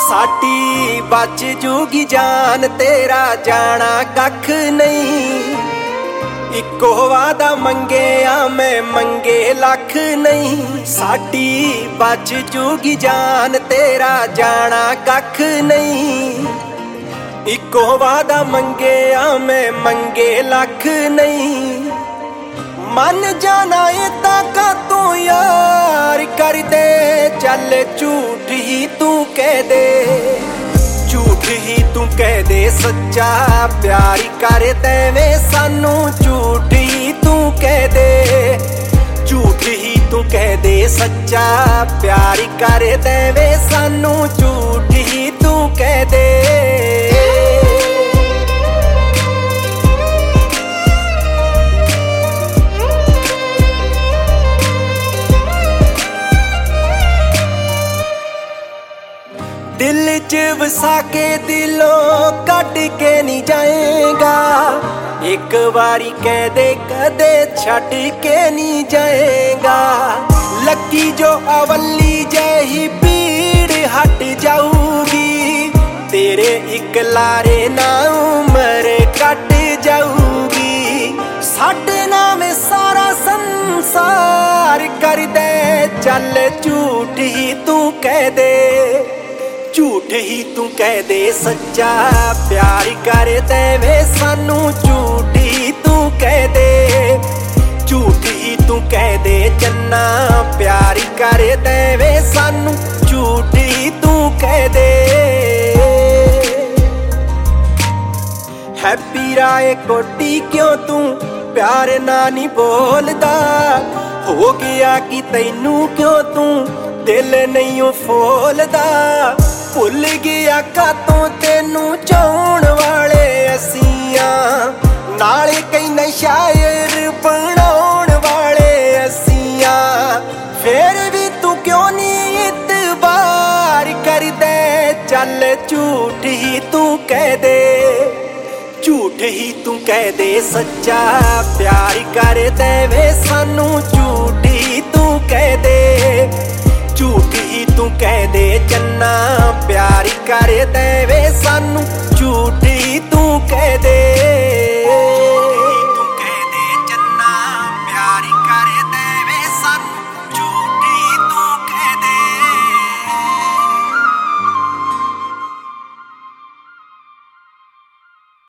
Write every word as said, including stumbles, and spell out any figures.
साडी बच जूगी जान तेरा जाना कख नहीं। इको वादा मंगे आ मैं मंगे लख नहीं। साडी बच जूगी जान तेरा जाना कख नहीं। इको वादा मंगे आ मैं मंगे लख नहीं। मन जाना ये ताका तू यार कर दे चल झूठ ही तू कह दे। झूठ ही तू कह दे सच्चा प्यार कर देवे सानू। झूठ ही तू कह दे झूठ ही तू कह दे सच्चा प्यार कर देवे सानू। झूठ ही तू कह दे। दिल च वसा के दिलों कट के नहीं जाएगा। एक बारी कह दे कदे छट के नहीं जाएगा। लकी जो अवली जही पीड़ हट जाऊगी। तेरे एक लारे ना उम्र कट जाऊगी। साडे नाम सारा संसार कर दे चल झूठ ही तू कह दे। झूठ ही तू कह दे सच्चा प्यार कर देवे सानू। झूठ ही तू कह दे झूठ ही तू कह दे चन्ना प्यार कर देवे सानू। झूठ ही तू कह दे। हैप्पी राय कोटी क्यों तू प्यार ना नहीं बोलदा। हो गया कि तैनू क्यों तू दिल नहीं फोलदा। भुल गया कातों तेनू चाहण वाले असियां। नाले कई न शायर बनाउण वाले असियां। फिर भी तू क्यों नहीं इतबार कर दे चल झूठ ही तू कह दे। झूठ ही तू कह दे सच्चा प्यार कर देवे सानू। झूठ ही तू कह दे झूठ ही तू कह दे चन्ना प्यार कर देवे सानू। झूठ ही तू